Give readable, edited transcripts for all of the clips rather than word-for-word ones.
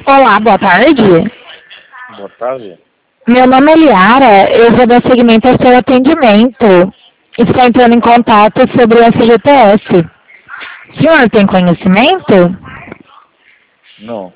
Olá, boa tarde. Boa tarde. Meu nome é Liara, eu vou dar seguimento ao seu atendimento. Estou entrando em contato sobre o FGTS. O senhor tem conhecimento? Não.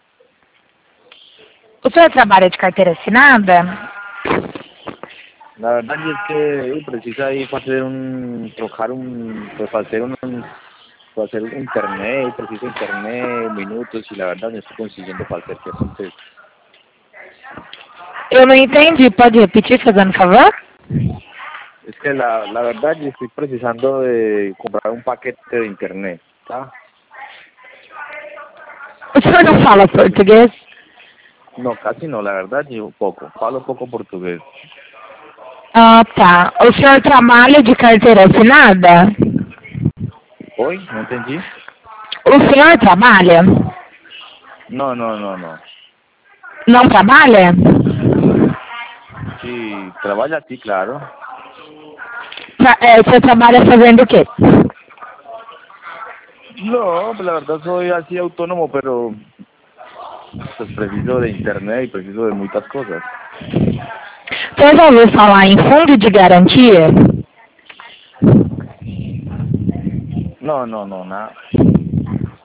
O senhor trabalha de carteira assinada? La verdad es que precisa ir para hacer pues para hacer un internet, preciso internet, minutos y la verdad no estoy consiguiendo para hacer que entonces Eu não entendi, pode repetir, fazendo favor? es que la verdad yo estoy precisando de comprar un paquete de internet, ¿tá? O senhor não fala Entonces, português? no, casi no, la verdad yo poco, falo poco portugués. Ah, tá. O senhor trabalha de carteira assinada? ¿Hoy? ¿No entendí? O senhor trabalha? No, no, no, no. Não trabalha? Sí, trabaja sí, claro. O senhor trabalha fazendo o quê? No, pues la verdad soy así autónomo, pero pues preciso de internet y preciso de muchas cosas. Você já ouviu falar em fundo de garantia? No, no, no, nada.